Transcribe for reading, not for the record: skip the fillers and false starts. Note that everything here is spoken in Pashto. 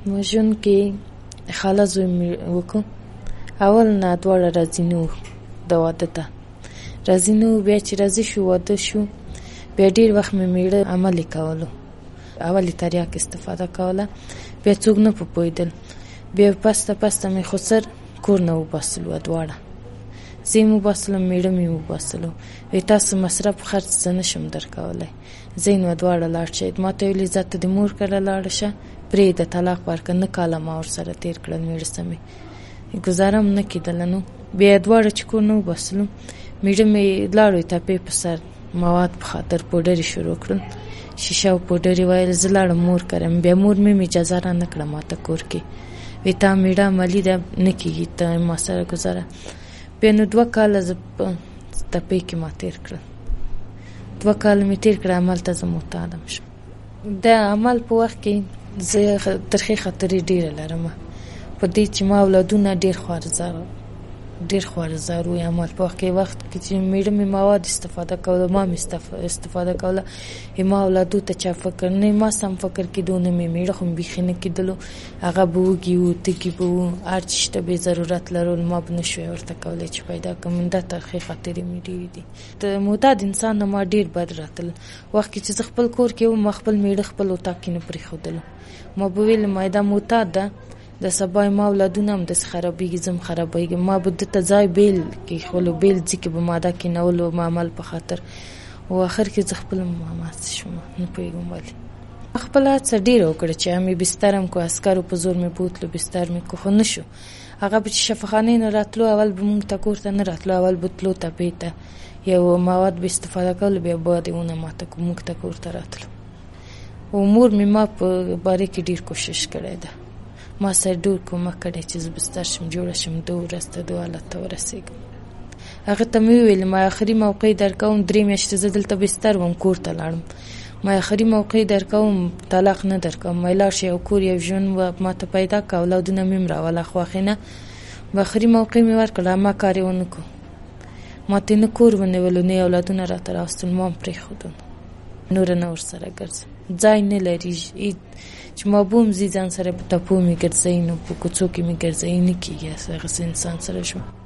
په ژوند کې خاله زوی مې وکړو. اول نه دواړه راضي نه وو د واده ته، راضي نه وو. بیا چې راضي شو، واده شو، بیا ډېر وخت مې میړه عمل یې کولو، اول یې تریاک استفاده کوله، بیا څوک نه په پوهېدل. بیا پسته پسته مې خو سر کور نه وباسلو، دواړه زه یې وباسلم، میړه مې وباسلو. وایي تاسو مصرف خرڅ زه نه شم درکولی، ځئ نو دواړه لاړ شئ. ما ته ویلې ځه ته د مور کره لاړه شه، پرېږده طلاق ورکړه. نه کاله ما ورسره تېر کړل، میړه سمې ګزاره م نه کېدله. نو بیا دواړه چې کور نه وباسلو، میړه مې لاړو تپې په سر مواد په خاطر پوډر یې شروع کړل، شیشه او پوډر یې ویل. زه لاړم مور کره، بیا مور مې اجازه را نه کړه ما ته کور کې. وایي تا میړه عملي ده، نه کېږي ته ما سره ګزاره. بیا نو 2 کاله زه په تپې کې ما تېر کړل، 2 کاله مې تېر کړه، عمل ته زه محتاطم شم. د عمل په وخت کې زه ترخې خاطرې ډېره لرم، په دې چې ما اولادونه ډېر خوارزار وي. عمل په وخت کې چې میړه مې مواد استفاده کوله، ما مې استفاده کوله، ما اولادو ته چا فکر نه، ما سم فکر کېدو نه، مې میړه خو مې بیخي نه کېدلو. هغه به وږي وو، تږي به وو، هر چې شته بې ضرورت لرل، ما به نه شوی ورته کولی چې پیدا کړم. دا ترخې خاطرې مې ډېرې دي. د معتاد انسان نه ما ډېر بد راتل. وخت کې چې زه خپل کور کې وم، ما خپل میړه خپل اتاق کې نه پرېښودلو. ما به ویل ما دا معتاد ده، د سبا ما اولادونه هم داسې خرابېږي، زه هم خرابېږم. ما به ده ته ځای بیل کېښولو، بیل ځای کې به ما دا کېنولو ما عمل په خاطر. او آخر کې زه خپله ماماسې شوم، نه پوهېږم ولې. خپله هڅه ډېره وکړه چې مې بستر هم کو، عسکرو په زور مې بوتلو، بستر مې کو، خو نه شو. هغه به چې شفاخانې نه راتلو، اول به مونږ ته کور ته نه راتلو، اول به تلو تپې ته، یو مواد به استفاده کولو، بیا به دې ونه ماته کو، مونږ ته کور ته راتلو. او مور مې ما په باره کې ډېر کوشش کړی ده، ما سره ډېر کومک کړی چې زه بستر شم، جوړه شم، دو ورځ ته 2 حالت ته ورسېږم. هغه ته مې وویل ما آخري موقع درکوم، 3 میاشتې زه دلته بستر وم، کور ته لاړم. ما آخري موقع درکوم، طلاق نه درکوم، ما لاړ شي، یو کور یو ژوند ما ته پیدا کړه، اولادونه مې هم راوله خواښې نه. آخري موقع مې ورکړه، ما کار یې ونه کړو، ما ته نه کور ونیولو، نه اولادونه راته راوستل، ما هم پرېښودل، نوره نه ورسره ګرځم. ځای نه لري چې ما بوم ځي ځان سره په تپو مې ګرځوي، نو په کوڅو کې مې ګرځوي، نه کېږي هغسې انسان سره ژوند.